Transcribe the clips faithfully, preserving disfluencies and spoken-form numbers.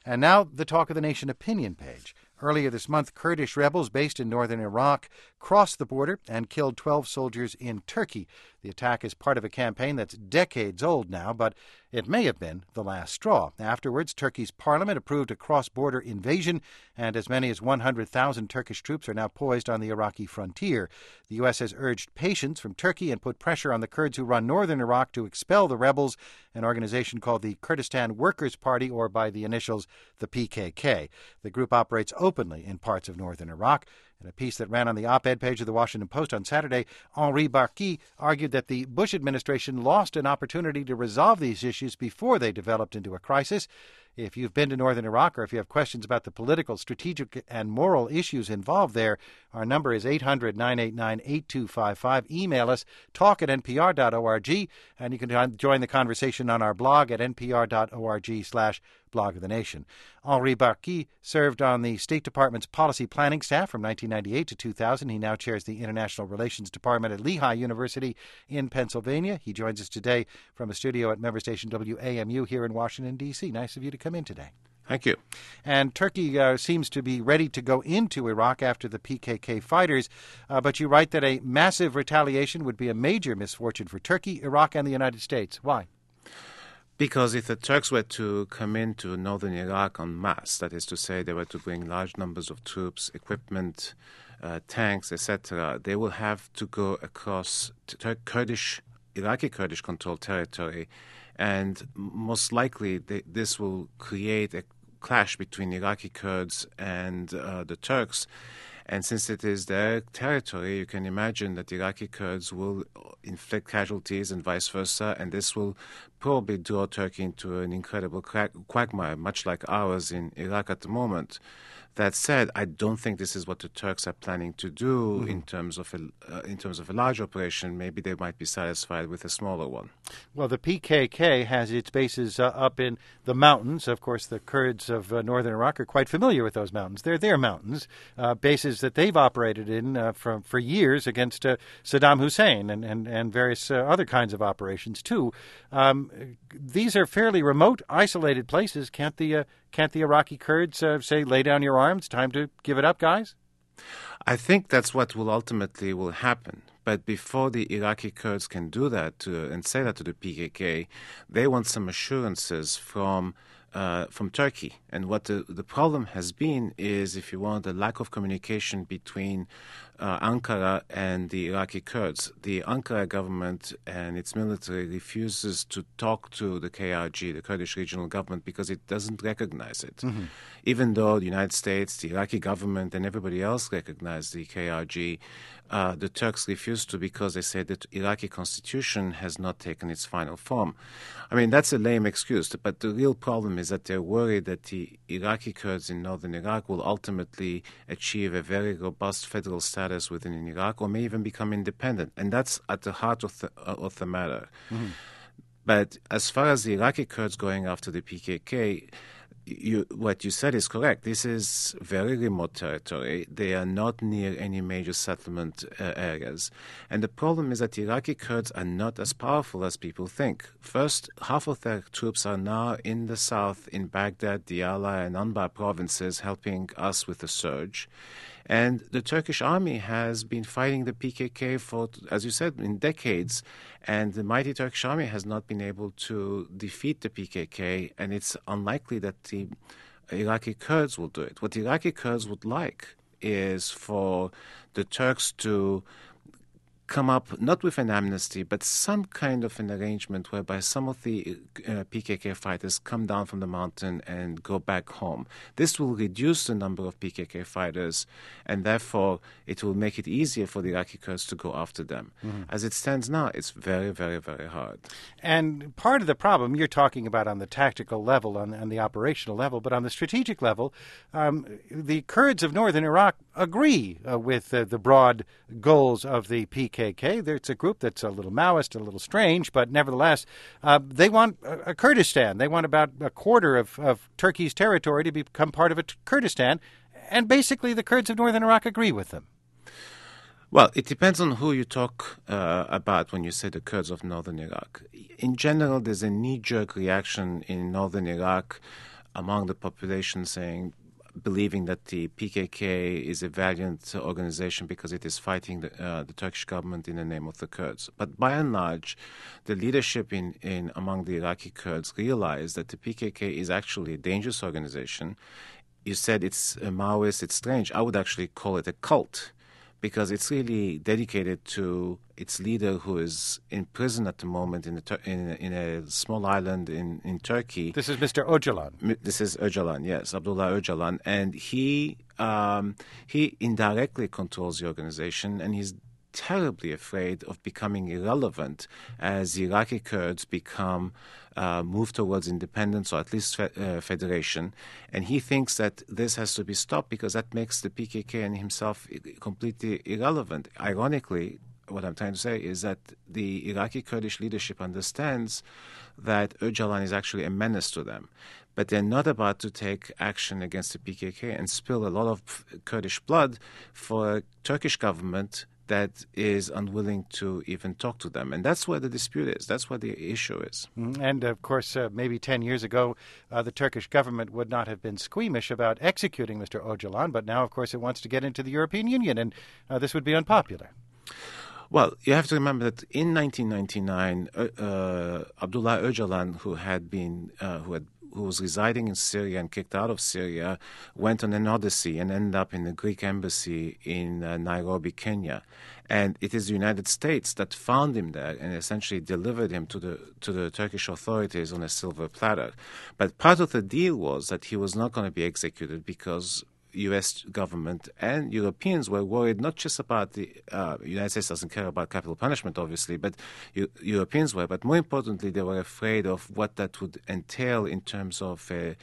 And now the Talk of the Nation opinion page. Earlier this month, Kurdish rebels based in northern Iraq crossed the border and killed twelve soldiers in Turkey. The attack is part of a campaign that's decades old now, but it may have been the last straw. Afterwards, Turkey's parliament approved a cross-border invasion, and as many as one hundred thousand Turkish troops are now poised on the Iraqi frontier. The U S has urged patience from Turkey and put pressure on the Kurds who run northern Iraq to expel the rebels, an organization called the Kurdistan Workers' Party, or by the initials, the P K K. The group operates openly in parts of northern Iraq. In a piece that ran on the op-ed page of the Washington Post on Saturday, Henri Barkey argued that the Bush administration lost an opportunity to resolve these issues before they developed into a crisis. If you've been to northern Iraq or if you have questions about the political, strategic, and moral issues involved there, our number is eight hundred, nine eight nine, eight two five five. Email us, talk at n p r dot org, and you can join the conversation on our blog at n p r dot org slash blog of the nation. Henri Barkey served on the State Department's policy planning staff from nineteen ninety-eight to two thousand. He now chairs the International Relations Department at Lehigh University in Pennsylvania. He joins us today from a studio at member station W A M U here in Washington, D C. Nice of you to come in today. Thank you. And Turkey uh, seems to be ready to go into Iraq after the P K K fighters, uh, but you write that a massive retaliation would be a major misfortune for Turkey, Iraq, and the United States. Why? Because if the Turks were to come into northern Iraq en masse, that is to say they were to bring large numbers of troops, equipment, uh, tanks, et cetera, they will have to go across Tur- Kurdish, Iraqi Kurdish-controlled territory, and most likely they, this will create a clash between Iraqi Kurds and uh, the Turks. And since it is their territory, you can imagine that Iraqi Kurds will inflict casualties and vice versa, and this will probably draw Turkey into an incredible quagmire, much like ours in Iraq at the moment. That said, I don't think this is what the Turks are planning to do mm-hmm. in terms of a, uh, in terms of a large operation. Maybe they might be satisfied with a smaller one. Well, the P K K has its bases uh, up in the mountains. Of course, the Kurds of uh, northern Iraq are quite familiar with those mountains. They're their mountains, uh, bases that they've operated in uh, for, for years against uh, Saddam Hussein and, and, and various uh, other kinds of operations, too. Um, these are fairly remote, isolated places. Can't the uh, Can't the Iraqi Kurds uh, say, lay down your arms, time to give it up, guys? I think that's what will ultimately will happen. But before the Iraqi Kurds can do that to, and say that to the P K K, they want some assurances from uh, from Turkey. And what the, the problem has been is, if you want, the lack of communication between uh, Ankara and the Iraqi Kurds. The Ankara government and its military refuses to talk to the K R G, the Kurdish regional government, because it doesn't recognize it. Mm-hmm. Even though the United States, the Iraqi government, and everybody else recognize the K R G, uh, the Turks refuse to because they say that the Iraqi constitution has not taken its final form. I mean, that's a lame excuse, but the real problem is that they're worried that the Iraqi Kurds in northern Iraq will ultimately achieve a very robust federal status within Iraq, or may even become independent. And that's at the heart of the, uh, of the matter. Mm-hmm. But as far as the Iraqi Kurds going after the P K K, You, what you said is correct. This is very remote territory. They are not near any major settlement uh, areas. And the problem is that the Iraqi Kurds are not as powerful as people think. First, half of their troops are now in the south, in Baghdad, Diyala, and Anbar provinces, helping us with the surge. And the Turkish army has been fighting the P K K for, as you said, in decades. And the mighty Turkish army has not been able to defeat the P K K. And it's unlikely that the Iraqi Kurds will do it. What the Iraqi Kurds would like is for the Turks to come up not with an amnesty, but some kind of an arrangement whereby some of the uh, P K K fighters come down from the mountain and go back home. This will reduce the number of P K K fighters, and therefore it will make it easier for the Iraqi Kurds to go after them. Mm-hmm. As it stands now, it's very, very, very hard. And part of the problem you're talking about on the tactical level, on, on the operational level, but on the strategic level, um, the Kurds of northern Iraq agree uh, with uh, the broad goals of the P K K. It's a group that's a little Maoist, a little strange, but nevertheless, uh, they want a, a Kurdistan. They want about a quarter of, of Turkey's territory to become part of a t- Kurdistan, and basically the Kurds of northern Iraq agree with them. Well, it depends on who you talk uh, about when you say the Kurds of northern Iraq. In general, there's a knee-jerk reaction in northern Iraq among the population saying, believing that the P K K is a valiant organization because it is fighting the, uh, the Turkish government in the name of the Kurds. But by and large, the leadership in, in among the Iraqi Kurds realized that the P K K is actually a dangerous organization. You said it's a Maoist, it's strange. I would actually call it a cult, because it's really dedicated to its leader, who is in prison at the moment in a, in, in a small island in, in Turkey. This is Mister Öcalan. This is Öcalan, yes, Abdullah Öcalan. And he, um, he indirectly controls the organization, and he's terribly afraid of becoming irrelevant as the Iraqi Kurds become uh, move towards independence, or at least fe- uh, federation. And he thinks that this has to be stopped because that makes the P K K and himself completely irrelevant. Ironically, what I'm trying to say is that the Iraqi Kurdish leadership understands that Öcalan is actually a menace to them. But they're not about to take action against the P K K and spill a lot of Kurdish blood for a Turkish government that is unwilling to even talk to them. And that's where the dispute is. That's where the issue is. And, of course, uh, maybe ten years ago, uh, the Turkish government would not have been squeamish about executing Mister Öcalan, but now, of course, it wants to get into the European Union, and uh, this would be unpopular. Well, you have to remember that in nineteen ninety-nine, uh, uh, Abdullah Öcalan, who had been, uh, who had who was residing in Syria and kicked out of Syria, went on an odyssey and ended up in the Greek embassy in uh, Nairobi, Kenya. And it is the United States that found him there and essentially delivered him to the to the Turkish authorities on a silver platter. But part of the deal was that he was not going to be executed because U S government and Europeans were worried not just about the uh, United States doesn't care about capital punishment, obviously, but U- Europeans were. But more importantly, they were afraid of what that would entail in terms of a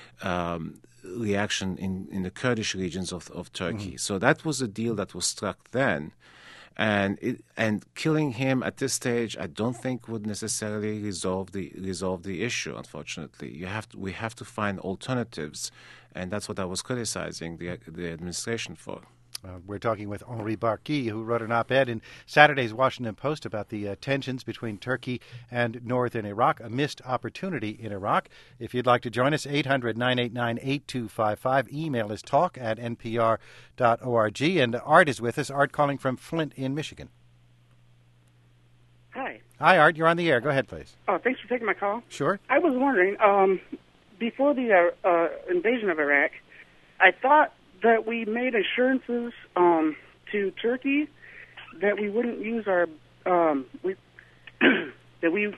um, reaction in, in the Kurdish regions of, of Turkey. Mm. So that was a deal that was struck then. And it, and killing him at this stage, I don't think would necessarily resolve the resolve the issue. Unfortunately, you have to, we have to find alternatives, and that's what I was criticizing the the administration for. Uh, we're talking with Henri Barkey, who wrote an op-ed in Saturday's Washington Post about the uh, tensions between Turkey and northern Iraq, a missed opportunity in Iraq. If you'd like to join us, eight hundred, nine eight nine, eight two five five. Email is talk at n p r dot org. And Art is with us. Art calling from Flint in Michigan. Hi. Hi, Art. You're on the air. Go ahead, please. Oh, thanks for taking my call. Sure. I was wondering, um, before the uh, uh, invasion of Iraq, I thought that we made assurances um, to Turkey that we wouldn't use our um, we that we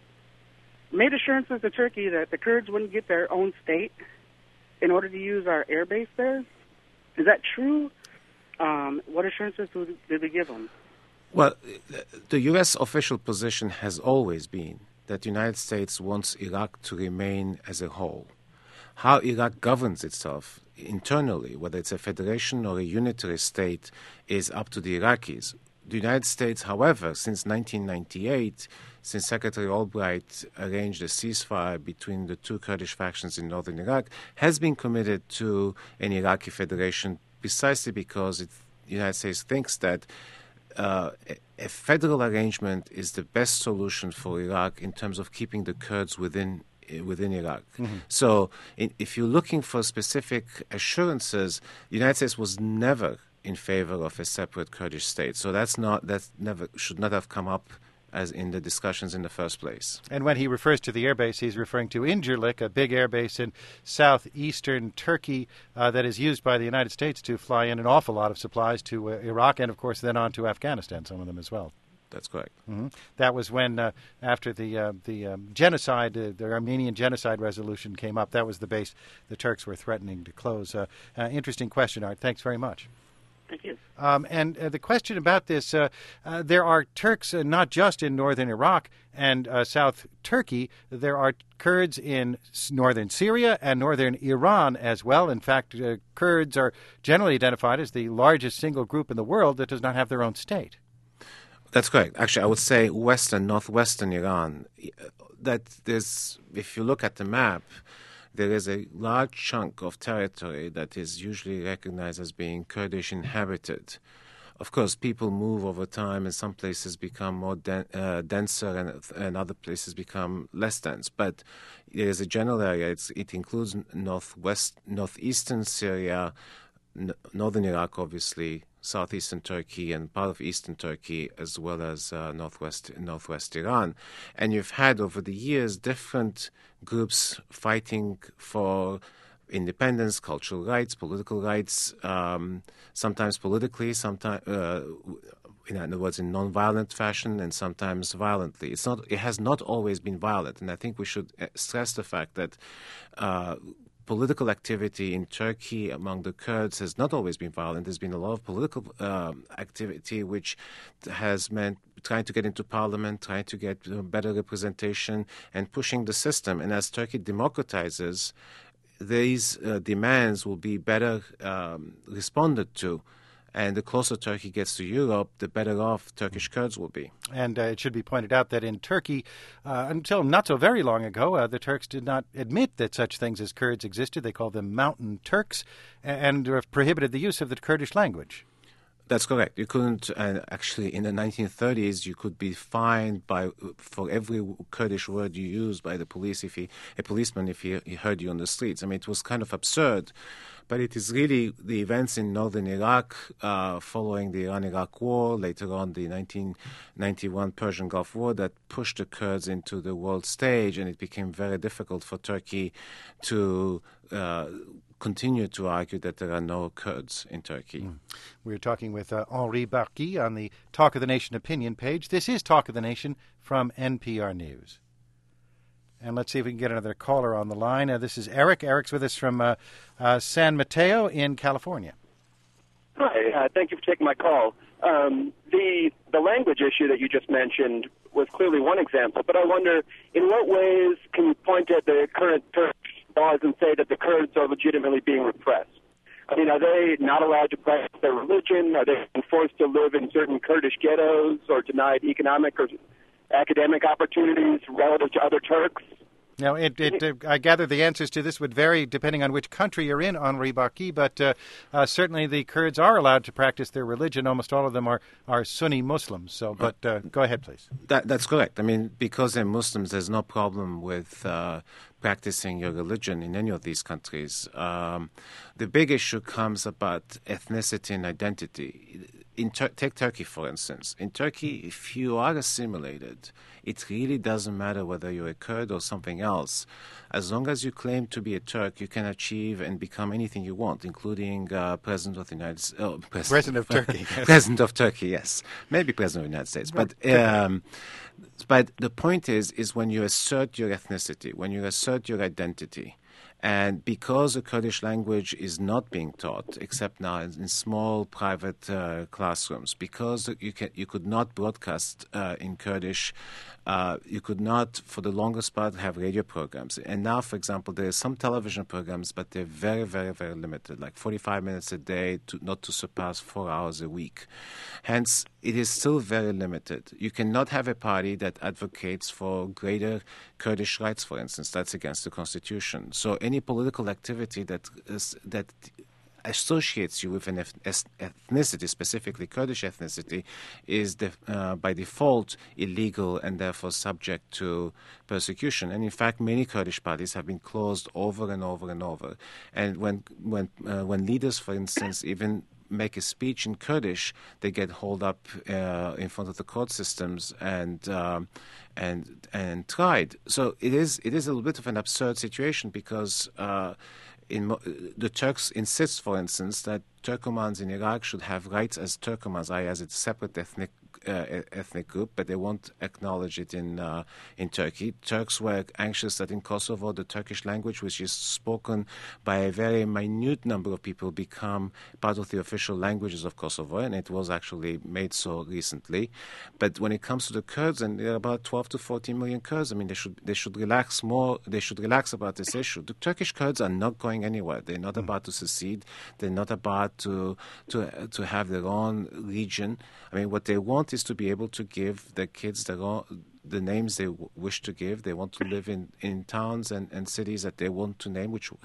made assurances to Turkey that the Kurds wouldn't get their own state in order to use our air base there. Is that true? Um, what assurances did we give them? Well, the U S official position has always been that the United States wants Iraq to remain as a whole. How Iraq governs itself internally, whether it's a federation or a unitary state, is up to the Iraqis. The United States, however, since nineteen ninety-eight, since Secretary Albright arranged a ceasefire between the two Kurdish factions in northern Iraq, has been committed to an Iraqi federation precisely because it, the United States thinks that uh, a, a federal arrangement is the best solution for Iraq in terms of keeping the Kurds within within Iraq. Mm-hmm. So in, if you're looking for specific assurances, the United States was never in favor of a separate Kurdish state. So that's not that never should not have come up as in the discussions in the first place. And when he refers to the airbase, he's referring to Incirlik, a big airbase in southeastern Turkey uh, that is used by the United States to fly in an awful lot of supplies to uh, Iraq and, of course, then on to Afghanistan, some of them as well. That's correct. Mm-hmm. That was when, uh, after the uh, the um, genocide, uh, the Armenian genocide resolution came up, that was the base the Turks were threatening to close. Uh, uh, interesting question, Art. Thanks very much. Thank you. Um, and uh, the question about this, uh, uh, there are Turks uh, not just in northern Iraq and uh, South Turkey. There are Kurds in s- northern Syria and northern Iran as well. In fact, uh, Kurds are generally identified as the largest single group in the world that does not have their own state. That's correct. Actually, I would say western, northwestern Iran. That there's, if you look at the map, there is a large chunk of territory that is usually recognized as being Kurdish inhabited. Of course, people move over time, and some places become more den- uh, denser, and, and other places become less dense. But there's a general area. It's, it includes northwest, northeastern Syria, n- northern Iraq, obviously, southeastern Turkey, and part of eastern Turkey, as well as uh, northwest northwest Iran. And you've had over the years different groups fighting for independence, cultural rights, political rights, um, sometimes politically, sometimes, uh, in other words, in non-violent fashion, and sometimes violently. It's not. It has not always been violent, and I think we should stress the fact that uh, political activity in Turkey among the Kurds has not always been violent. There's been a lot of political um, activity which has meant trying to get into parliament, trying to get better representation, and pushing the system. And as Turkey democratizes, these uh, demands will be better um, responded to. And the closer Turkey gets to Europe, the better off Turkish Kurds will be. And uh, it should be pointed out that in Turkey, uh, until not so very long ago, uh, the Turks did not admit that such things as Kurds existed. They called them Mountain Turks, and uh, prohibited the use of the Kurdish language. That's correct. You couldn't, and actually in the nineteen thirties, you could be fined by for every Kurdish word you used by the police if he, a policeman if he, he heard you on the streets. I mean, it was kind of absurd, but it is really the events in northern Iraq uh, following the Iran-Iraq War, later on the nineteen ninety-one Persian Gulf War, that pushed the Kurds into the world stage, and it became very difficult for Turkey to uh, continue to argue that there are no Kurds in Turkey. Mm. We're talking with uh, Henri Barguil on the Talk of the Nation opinion page. This is Talk of the Nation from N P R News. And let's see if we can get another caller on the line. Uh, this is Eric. Eric's with us from uh, uh, San Mateo in California. Hi. Uh, thank you for taking my call. Um, the the language issue that you just mentioned was clearly one example, but I wonder in what ways can you point at the current Turkish laws and say that the Kurds are legitimately being repressed? I mean, are they not allowed to practice their religion? Are they forced to live in certain Kurdish ghettos or denied economic or academic opportunities relative to other Turks? Now, it, it, uh, I gather the answers to this would vary depending on which country you're in, Henri Barguil, but uh, uh, certainly the Kurds are allowed to practice their religion. Almost all of them are, are Sunni Muslims. So, but uh, go ahead, please. That, that's correct. I mean, because they're Muslims, there's no problem with uh, practicing your religion in any of these countries. Um, the big issue comes about ethnicity and identity. In Tur- take Turkey, for instance. In Turkey, if you are assimilated, it really doesn't matter whether you're a Kurd or something else. As long as you claim to be a Turk, you can achieve and become anything you want, including uh, President of the United States. Oh, president, president of Turkey. Yes. President of Turkey, yes. Maybe President of the United States. But um, but the point is, is when you assert your ethnicity, when you assert your identity, and because the Kurdish language is not being taught, except now in small private uh, classrooms, because you can, you could not broadcast uh, in Kurdish, uh, you could not, for the longest part, have radio programs. And now, for example, there are some television programs, but they're very, very, very limited, like forty-five minutes a day, to not to surpass four hours a week. Hence, it is still very limited. You cannot have a party that advocates for greater Kurdish rights, for instance. That's against the constitution. So any political activity that is, that associates you with an ethnicity, specifically Kurdish ethnicity, is de- uh, by default illegal and therefore subject to persecution. And in fact, many Kurdish parties have been closed over and over and over. And when when uh, when leaders, for instance, even make a speech in Kurdish, they get hauled up uh, in front of the court systems and um, and and tried. So it is it is a little bit of an absurd situation because uh, in mo- the Turks insist, for instance, that Turkomans in Iraq should have rights as Turkomans, that is, as a separate ethnic uh, ethnic group, but they won't acknowledge it in uh, in Turkey. Turks were anxious that in Kosovo, the Turkish language, which is spoken by a very minute number of people, become part of the official languages of Kosovo, and it was actually made so recently. But when it comes to the Kurds, and there are about twelve to fourteen million Kurds, I mean, they should they should relax more. They should relax about this issue. The Turkish Kurds are not going anywhere. They're not mm. about to secede. They're not about to to to have their own region. I mean, what they want is to be able to give their kids their own, the names they w- wish to give. They want to live in, in towns and, and cities that they want to name, which had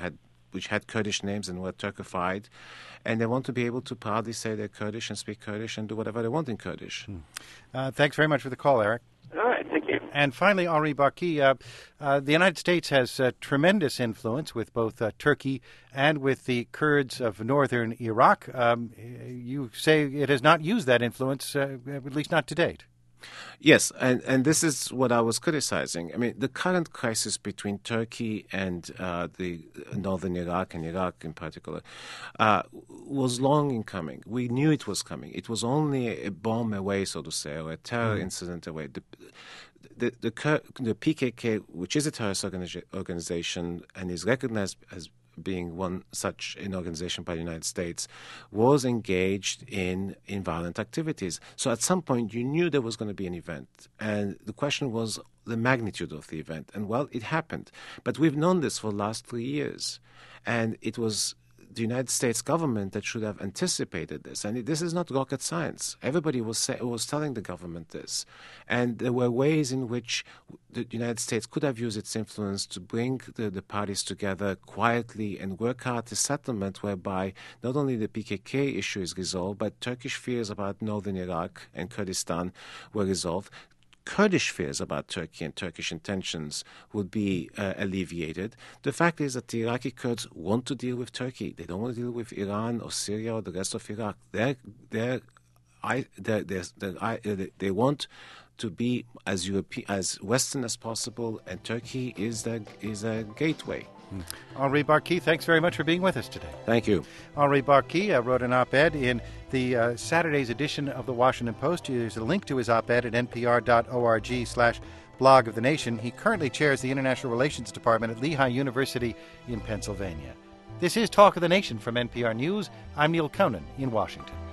which had Kurdish names and were Turkified, and they want to be able to proudly say they're Kurdish and speak Kurdish and do whatever they want in Kurdish. Hmm. Uh, thanks very much for the call, Eric. All right, thank you. And finally, Henri Barkey, uh, uh, the United States has uh, tremendous influence with both uh, Turkey and with the Kurds of northern Iraq. Um, you say it has not used that influence, uh, at least not to date. Yes, and, and this is what I was criticizing. I mean, the current crisis between Turkey and uh, the northern Iraq and Iraq in particular uh, was long in coming. We knew it was coming. It was only a bomb away, so to say, or a terror mm. incident away. The, the, the, the P K K, which is a terrorist organi- organization and is recognized as being one such an organization by the United States, was engaged in, in violent activities. So at some point you knew there was going to be an event. And the question was the magnitude of the event. And well, it happened. But we've known this for the last three years. And it was the United States government that should have anticipated this. And this is not rocket science. Everybody was say, was telling the government this. And there were ways in which the United States could have used its influence to bring the, the parties together quietly and work out a settlement whereby not only the P K K issue is resolved, but Turkish fears about northern Iraq and Kurdistan were resolved. Kurdish fears about Turkey and Turkish intentions would be uh, alleviated. The fact is that the Iraqi Kurds want to deal with Turkey. They don't want to deal with Iran or Syria or the rest of Iraq. They're, they're, I, they're, they're, they're, I, they want to be as European, as Western as possible, and Turkey is their, is a gateway. Mm. Henri Barkey, thanks very much for being with us today. Thank you. Henri Barkey uh, wrote an op-ed in the uh, Saturday's edition of the Washington Post. There's a link to his op-ed at npr.org slash blog of the nation. He currently chairs the International Relations Department at Lehigh University in Pennsylvania. This is Talk of the Nation from N P R News. I'm Neil Conan in Washington.